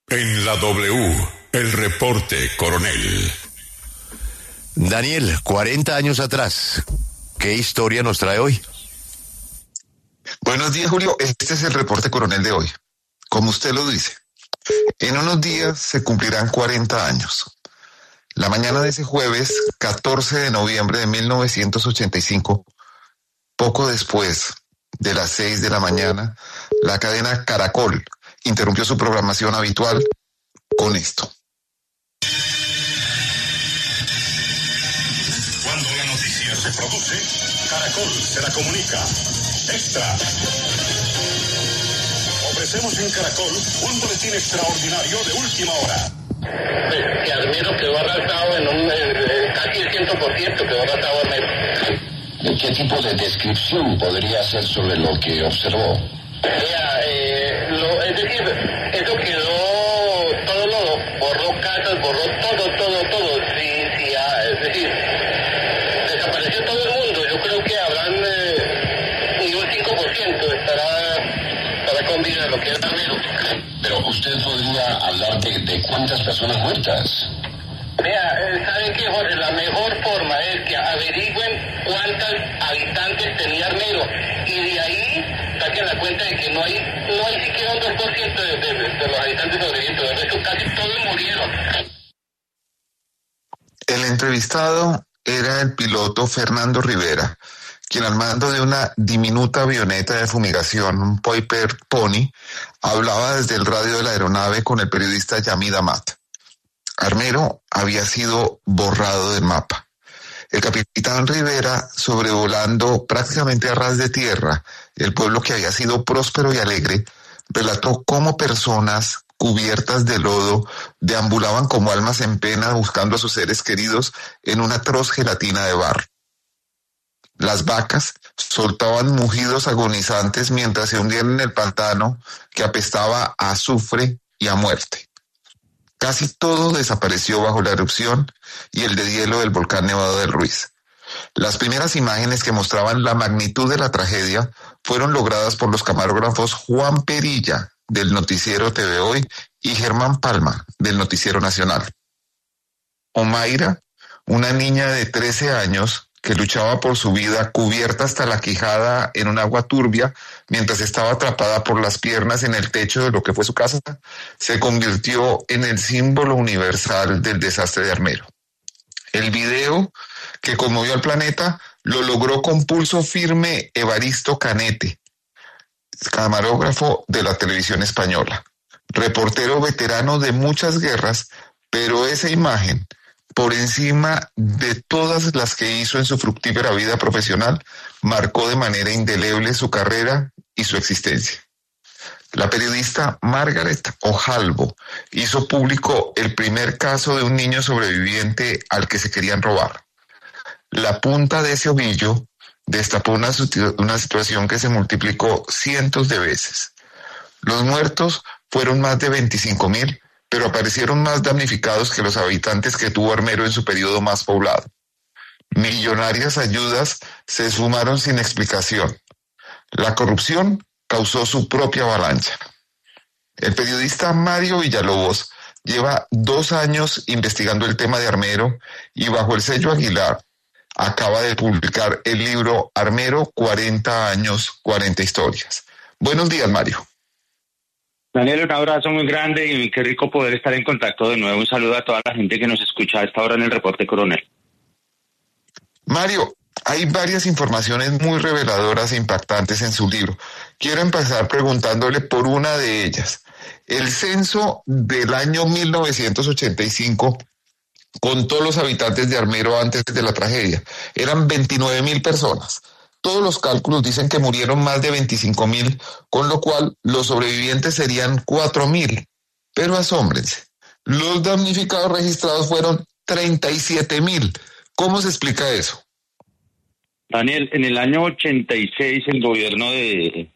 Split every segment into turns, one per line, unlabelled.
En la W, el reporte coronel.
Daniel, 40 años atrás, ¿qué historia nos trae hoy?
Buenos días, Julio. Este es el reporte coronel de hoy. Como usted lo dice, en unos días se cumplirán 40 años. La mañana de ese jueves, 14 de noviembre de 1985, poco después de las 6 de la mañana, la cadena Caracol interrumpió su programación habitual con esto.
Cuando la noticia se produce, Caracol se la comunica. Extra. Ofrecemos en Caracol un boletín extraordinario de última hora.
Que Armero quedó arrasado casi el 100% quedó arrasado Armero.
¿Qué tipo de descripción podría hacer sobre lo que observó?
Es decir, eso quedó, todo lo borró casas, borró todo, es decir, desapareció todo el mundo. Yo creo que habrán ni un 5% estará con vida lo que es Armero.
Pero usted podría hablar de cuántas personas muertas.
¿Saben qué, Jorge? La mejor forma es que averigüen cuántos habitantes tenía Armero y de ahí saquen la cuenta de que no hay siquiera un 2% de los habitantes sobrevivientes. De resto, casi todos murieron.
El entrevistado era el piloto Fernando Rivera, quien al mando de una diminuta avioneta de fumigación, un Piper Pony, hablaba desde el radio de la aeronave con el periodista Yamid Amat. Armero había sido borrado del mapa. El capitán Rivera, sobrevolando prácticamente a ras de tierra el pueblo que había sido próspero y alegre, relató cómo personas cubiertas de lodo deambulaban como almas en pena buscando a sus seres queridos en una atroz gelatina de barro. Las vacas soltaban mugidos agonizantes mientras se hundían en el pantano que apestaba a azufre y a muerte. Casi todo desapareció bajo la erupción y el deshielo del volcán Nevado del Ruiz. Las primeras imágenes que mostraban la magnitud de la tragedia fueron logradas por los camarógrafos Juan Perilla, del noticiero TV Hoy, y Germán Palma, del noticiero Nacional. Omaira, una niña de 13 años que luchaba por su vida cubierta hasta la quijada en un agua turbia mientras estaba atrapada por las piernas en el techo de lo que fue su casa, se convirtió en el símbolo universal del desastre de Armero. El video que conmovió al planeta lo logró con pulso firme Evaristo Canete, camarógrafo de la televisión española, reportero veterano de muchas guerras, pero esa imagen, por encima de todas las que hizo en su fructífera vida profesional, marcó de manera indeleble su carrera y su existencia. La periodista Margaret Ojalvo hizo público el primer caso de un niño sobreviviente al que se querían robar. La punta de ese ovillo destapó una situación que se multiplicó cientos de veces. Los muertos fueron más de 25,000, pero aparecieron más damnificados que los habitantes que tuvo Armero en su periodo más poblado. Millonarias ayudas se sumaron sin explicación. La corrupción causó su propia avalancha. El periodista Mario Villalobos lleva 2 años investigando el tema de Armero y bajo el sello Aguilar acaba de publicar el libro Armero, 40 años, 40 historias. Buenos días, Mario.
Daniel, un abrazo muy grande y qué rico poder estar en contacto de nuevo. Un saludo a toda la gente que nos escucha a esta hora en el reporte coronel.
Mario, hay varias informaciones muy reveladoras e impactantes en su libro. Quiero empezar preguntándole por una de ellas. El censo del año 1985 contó los habitantes de Armero antes de la tragedia. Eran 29,000 personas. Todos los cálculos dicen que murieron más de 25,000, con lo cual los sobrevivientes serían 4,000. Pero asómbrense, los damnificados registrados fueron 37,000. ¿Cómo se explica eso?
Daniel, en el año 86 el gobierno el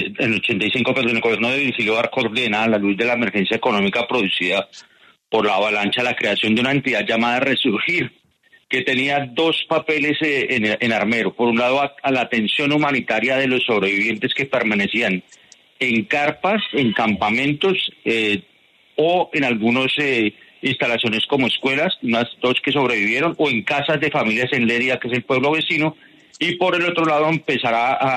gobierno de Virgilio Barco ordena, a la luz de la emergencia económica producida por la avalancha, la creación de una entidad llamada Resurgir, que tenía 2 papeles en Armero. Por un lado, a la atención humanitaria de los sobrevivientes que permanecían en carpas, en campamentos, o en algunas instalaciones como escuelas, unas 2 que sobrevivieron, o en casas de familias en Lérida, que es el pueblo vecino, y por el otro lado empezar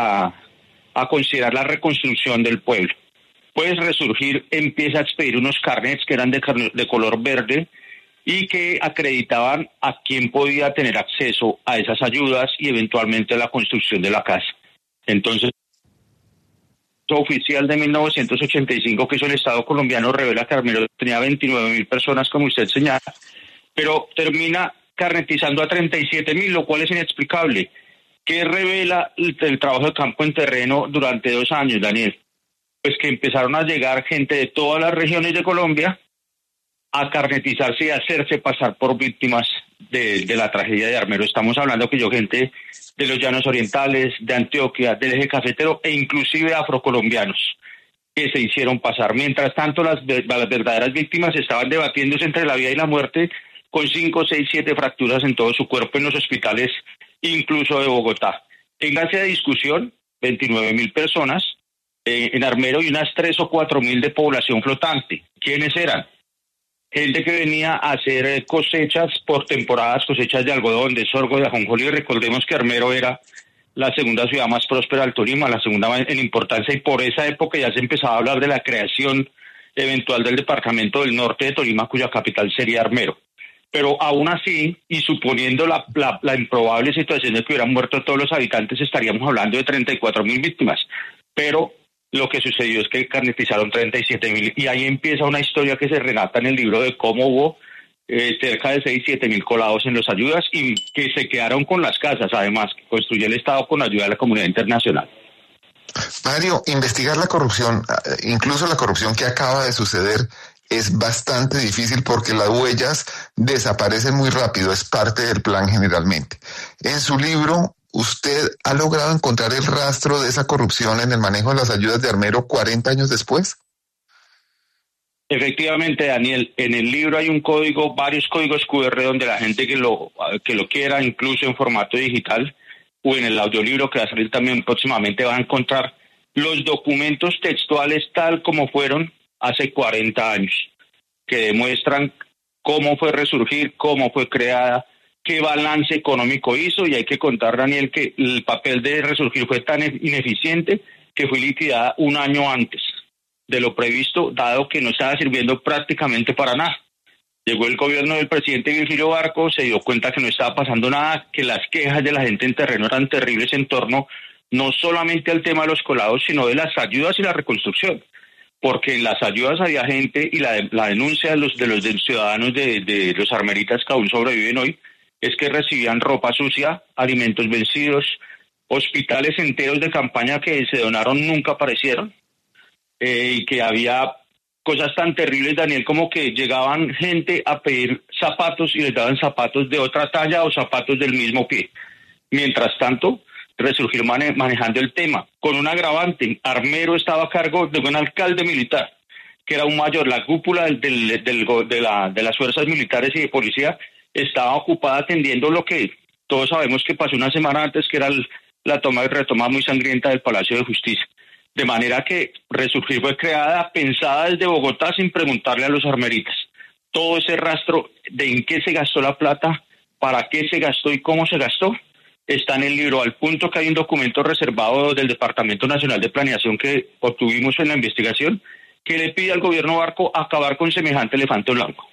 a considerar la reconstrucción del pueblo. Pues Resurgir empieza a expedir unos carnets que eran de color verde y que acreditaban a quién podía tener acceso a esas ayudas y eventualmente a la construcción de la casa. Entonces, oficial de 1985 que hizo el Estado colombiano revela que Armero tenía 29.000 personas, como usted señala, pero termina carnetizando a 37.000, lo cual es inexplicable. ¿Qué revela el trabajo de campo en terreno durante 2 años, Daniel? Pues que empezaron a llegar gente de todas las regiones de Colombia a carnetizarse y a hacerse pasar por víctimas de la tragedia de Armero. Estamos hablando que gente de los llanos orientales, de Antioquia, del eje cafetero e inclusive afrocolombianos que se hicieron pasar. Mientras tanto, las verdaderas víctimas estaban debatiéndose entre la vida y la muerte con 5, 6, 7 fracturas en todo su cuerpo en los hospitales, incluso de Bogotá. Téngase de discusión, 29.000 personas en Armero y unas 3 o 4.000 de población flotante. ¿Quiénes eran? Gente que venía a hacer cosechas por temporadas, cosechas de algodón, de sorgo, de ajonjolí. Recordemos que Armero era la segunda ciudad más próspera del Tolima, la segunda en importancia, y por esa época ya se empezaba a hablar de la creación eventual del departamento del norte de Tolima, cuya capital sería Armero. Pero aún así, y suponiendo la improbable situación de que hubieran muerto todos los habitantes, estaríamos hablando de 34.000 víctimas. Pero lo que sucedió es que carnetizaron 37.000, y ahí empieza una historia que se relata en el libro de cómo hubo cerca de 6-7.000 colados en las ayudas y que se quedaron con las casas, además, que construyó el Estado con ayuda de la comunidad internacional.
Mario, investigar la corrupción, incluso la corrupción que acaba de suceder, es bastante difícil porque las huellas desaparecen muy rápido, es parte del plan generalmente. En su libro, ¿usted ha logrado encontrar el rastro de esa corrupción en el manejo de las ayudas de Armero 40 años después?
Efectivamente, Daniel, en el libro hay un código, varios códigos QR donde la gente que lo quiera, incluso en formato digital, o en el audiolibro que va a salir también próximamente, va a encontrar los documentos textuales tal como fueron hace 40 años, que demuestran cómo fue Resurgir, cómo fue creada, qué balance económico hizo, y hay que contar, Daniel, que el papel de Resurgir fue tan ineficiente que fue liquidada 1 año antes de lo previsto, dado que no estaba sirviendo prácticamente para nada. Llegó el gobierno del presidente Virgilio Barco, se dio cuenta que no estaba pasando nada, que las quejas de la gente en terreno eran terribles en torno no solamente al tema de los colados, sino de las ayudas y la reconstrucción. Porque en las ayudas había gente, y la denuncia de los ciudadanos de los armeritas que aún sobreviven hoy, es que recibían ropa sucia, alimentos vencidos, hospitales enteros de campaña que se donaron nunca aparecieron, y que había cosas tan terribles, Daniel, como que llegaban gente a pedir zapatos y les daban zapatos de otra talla o zapatos del mismo pie. Mientras tanto, Resurgir manejando el tema, con un agravante. Armero estaba a cargo de un alcalde militar, que era un mayor. La cúpula de las fuerzas militares y de policía estaba ocupada atendiendo lo que todos sabemos que pasó una semana antes, que era la toma y retoma muy sangrienta del Palacio de Justicia. De manera que Resurgir fue creada, pensada desde Bogotá, sin preguntarle a los armeritas. Todo ese rastro de en qué se gastó la plata, para qué se gastó y cómo se gastó, está en el libro, al punto que hay un documento reservado del Departamento Nacional de Planeación que obtuvimos en la investigación, que le pide al gobierno Barco acabar con semejante elefante blanco.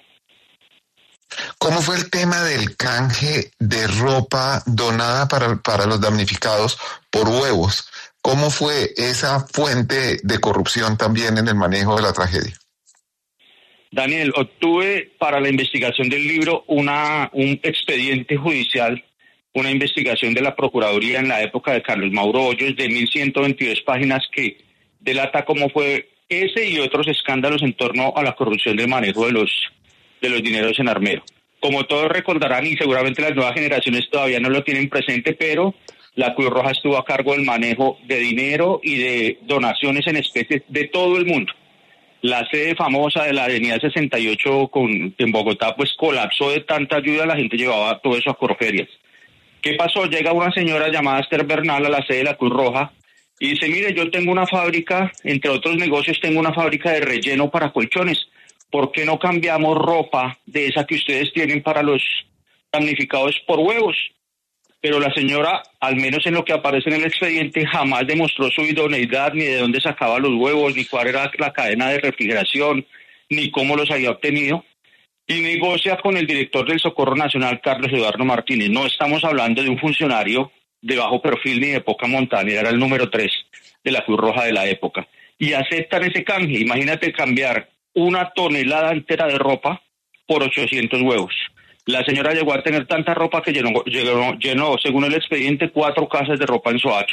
¿Cómo fue el tema del canje de ropa donada para los damnificados por huevos? ¿Cómo fue esa fuente de corrupción también en el manejo de la tragedia?
Daniel, obtuve para la investigación del libro un expediente judicial, una investigación de la Procuraduría en la época de Carlos Mauro Hoyos de 1.122 páginas que delata cómo fue ese y otros escándalos en torno a la corrupción del manejo de los dineros en Armero. Como todos recordarán, y seguramente las nuevas generaciones todavía no lo tienen presente, pero la Cruz Roja estuvo a cargo del manejo de dinero y de donaciones en especie de todo el mundo. La sede famosa de la Avenida 68 en Bogotá pues colapsó de tanta ayuda, la gente llevaba todo eso a Corferias. ¿Qué pasó? Llega una señora llamada Esther Bernal a la sede de la Cruz Roja y dice, mire, yo tengo una fábrica, entre otros negocios, tengo una fábrica de relleno para colchones. ¿por qué no cambiamos ropa de esa que ustedes tienen para los damnificados por huevos? Pero la señora, al menos en lo que aparece en el expediente, jamás demostró su idoneidad, ni de dónde sacaba los huevos, ni cuál era la cadena de refrigeración, ni cómo los había obtenido. Y negocia con el director del Socorro Nacional, Carlos Eduardo Martínez. No estamos hablando de un funcionario de bajo perfil ni de poca montaña, era el número 3 de la Cruz Roja de la época. Y aceptan ese canje. Imagínate cambiar una tonelada entera de ropa por 800 huevos. La señora llegó a tener tanta ropa que llenó, según el expediente, 4 casas de ropa en Soacha.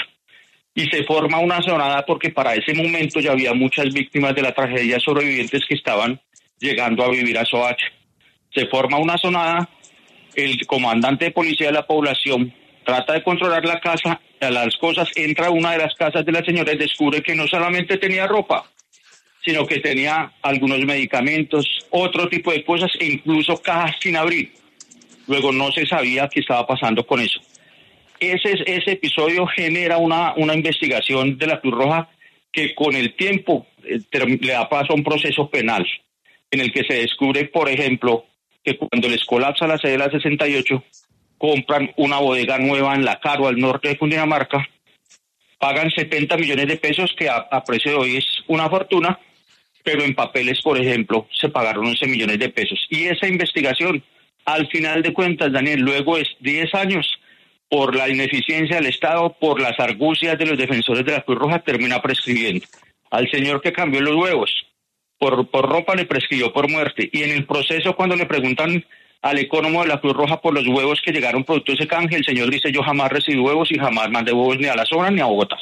Y se forma una zonada porque para ese momento ya había muchas víctimas de la tragedia sobrevivientes que estaban llegando a vivir a Soacha. Se forma una zonada, el comandante de policía de la población trata de controlar la casa, a las cosas, entra a una de las casas de la señora y descubre que no solamente tenía ropa, sino que tenía algunos medicamentos, otro tipo de cosas e incluso cajas sin abrir. Luego no se sabía qué estaba pasando con eso. Ese episodio genera una investigación de la Cruz Roja que con el tiempo le da paso a un proceso penal en el que se descubre, por ejemplo, que cuando les colapsa la sede de la 68, compran una bodega nueva en La Caro, al norte de Cundinamarca, pagan 70 millones de pesos, que a precio de hoy es una fortuna, pero en papeles, por ejemplo, se pagaron 11 millones de pesos. Y esa investigación, al final de cuentas, Daniel, luego es 10 años, por la ineficiencia del Estado, por las argucias de los defensores de la Cruz Roja, termina prescribiendo. Al señor que cambió los huevos por ropa le prescribió por muerte. Y en el proceso, cuando le preguntan al ecónomo de la Cruz Roja por los huevos que llegaron producto de ese canje, el señor dice: yo jamás recibí huevos y jamás mandé huevos ni a la zona ni a Bogotá.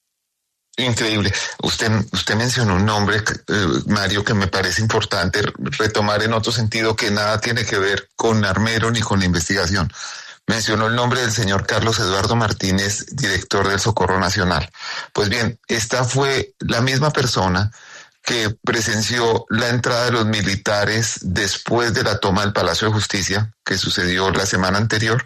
Increíble. Usted mencionó un nombre, Mario, que me parece importante retomar en otro sentido, que nada tiene que ver con Armero ni con la investigación. Mencionó el nombre del señor Carlos Eduardo Martínez, director del Socorro Nacional. Pues bien, esta fue la misma persona que presenció la entrada de los militares después de la toma del Palacio de Justicia, que sucedió la semana anterior,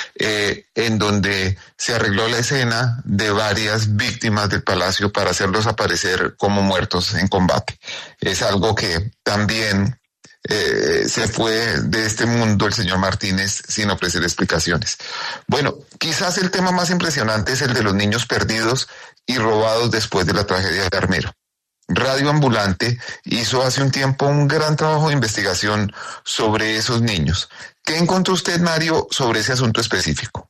en donde se arregló la escena de varias víctimas del Palacio para hacerlos aparecer como muertos en combate. Es algo que también se fue de este mundo el señor Martínez sin ofrecer explicaciones. Bueno, quizás el tema más impresionante es el de los niños perdidos y robados después de la tragedia de Armero. Radio Ambulante hizo hace un tiempo un gran trabajo de investigación sobre esos niños. ¿Qué encontró usted, Mario, sobre ese asunto específico?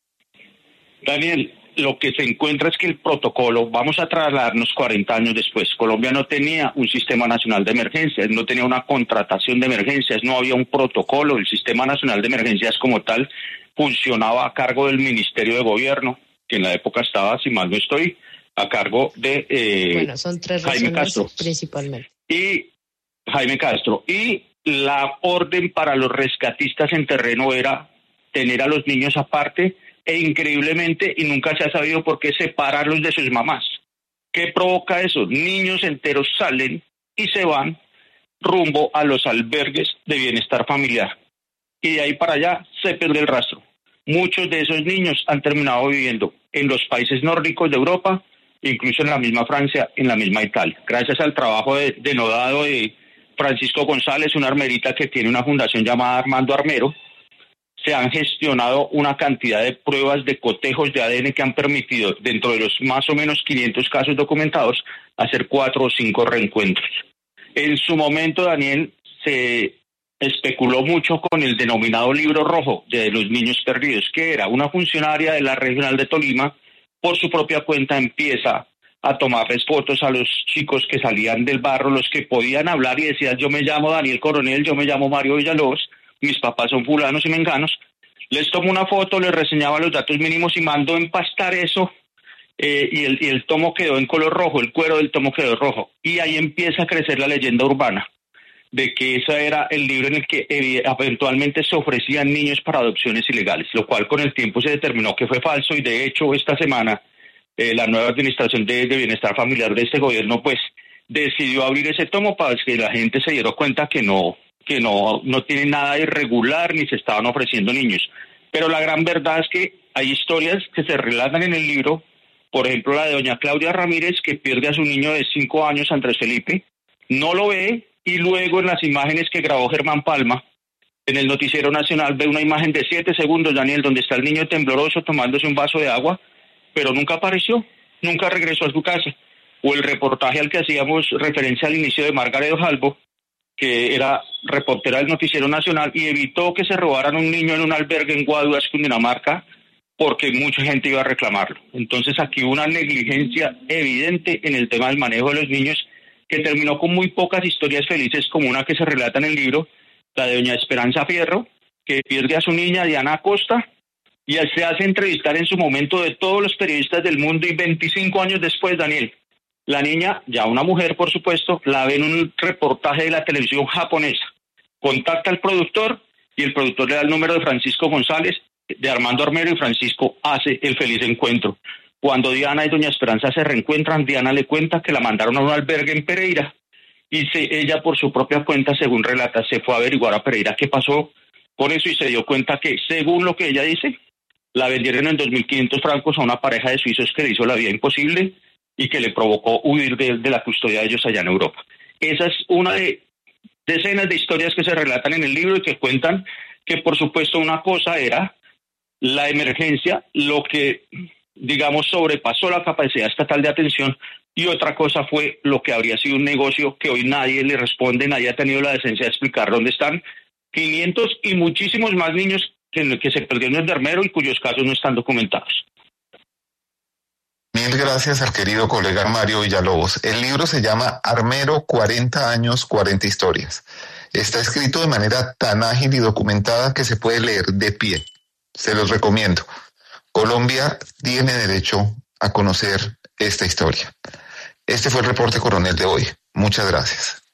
Daniel, lo que se encuentra es que el protocolo, vamos a trasladarnos 40 años después, Colombia no tenía un sistema nacional de emergencias, no tenía una contratación de emergencias, no había un protocolo. El sistema nacional de emergencias como tal funcionaba a cargo del Ministerio de Gobierno, que en la época estaba, si mal no estoy, a cargo de
son 3
Jaime Castro.
Principalmente.
Y Jaime Castro. Y la orden para los rescatistas en terreno era tener a los niños aparte e increíblemente, y nunca se ha sabido por qué, separarlos de sus mamás. ¿Qué provoca eso? Niños enteros salen y se van rumbo a los albergues de bienestar familiar. Y de ahí para allá se pierde el rastro. Muchos de esos niños han terminado viviendo en los países nórdicos de Europa, incluso en la misma Francia, en la misma Italia. Gracias al trabajo denodado de Francisco González, una armerita que tiene una fundación llamada Armando Armero, se han gestionado una cantidad de pruebas de cotejos de ADN que han permitido, dentro de los más o menos 500 casos documentados, hacer 4 o 5 reencuentros. En su momento, Daniel, se especuló mucho con el denominado libro rojo de los niños perdidos, que era una funcionaria de la regional de Tolima, por su propia cuenta empieza a tomarles fotos a los chicos que salían del barrio, los que podían hablar y decían: yo me llamo Daniel Coronel, yo me llamo Mario Villalobos, mis papás son fulanos y menganos. Les tomo una foto, les reseñaba los datos mínimos y mandó empastar eso, y el tomo quedó en color rojo, el cuero del tomo quedó rojo. Y ahí empieza a crecer la leyenda urbana de que ese era el libro en el que eventualmente se ofrecían niños para adopciones ilegales, lo cual con el tiempo se determinó que fue falso. Y de hecho esta semana la nueva administración de bienestar familiar de este gobierno pues decidió abrir ese tomo para que la gente se diera cuenta que no tiene nada irregular ni se estaban ofreciendo niños. Pero la gran verdad es que hay historias que se relatan en el libro, por ejemplo la de doña Claudia Ramírez, que pierde a su niño de 5 años, Andrés Felipe, no lo ve y luego en las imágenes que grabó Germán Palma, en el noticiero nacional ve una imagen de 7 segundos, Daniel, donde está el niño tembloroso tomándose un vaso de agua, pero nunca apareció, nunca regresó a su casa. O el reportaje al que hacíamos referencia al inicio de Margaret Ojalvo, que era reportera del noticiero nacional y evitó que se robaran un niño en un albergue en Guaduas, Cundinamarca, porque mucha gente iba a reclamarlo. Entonces aquí hubo una negligencia evidente en el tema del manejo de los niños, que terminó con muy pocas historias felices, como una que se relata en el libro, la de doña Esperanza Fierro, que pierde a su niña Diana Acosta, y se hace entrevistar en su momento de todos los periodistas del mundo, y 25 años después, Daniel, la niña, ya una mujer por supuesto, la ve en un reportaje de la televisión japonesa, contacta al productor, y el productor le da el número de Francisco González, de Armando Armero, y Francisco hace el feliz encuentro. Cuando Diana y doña Esperanza se reencuentran, Diana le cuenta que la mandaron a un albergue en Pereira, y ella por su propia cuenta, según relata, se fue a averiguar a Pereira qué pasó con eso, y se dio cuenta que, según lo que ella dice, la vendieron en 2.500 francos a una pareja de suizos que le hizo la vida imposible y que le provocó huir de la custodia de ellos allá en Europa. Esa es una de decenas de historias que se relatan en el libro y que cuentan que, por supuesto, una cosa era la emergencia, lo que, digamos, sobrepasó la capacidad estatal de atención, y otra cosa fue lo que habría sido un negocio que hoy nadie le responde, nadie ha tenido la decencia de explicar dónde están 500 y muchísimos más niños que se perdieron en Armero y cuyos casos no están documentados.
Mil gracias al querido colega Mario Villalobos. El libro se llama Armero, 40 años, 40 historias. Está escrito de manera tan ágil y documentada que se puede leer de pie. Se los recomiendo. Colombia tiene derecho a conocer esta historia. Este fue el reporte coronel de hoy. Muchas gracias.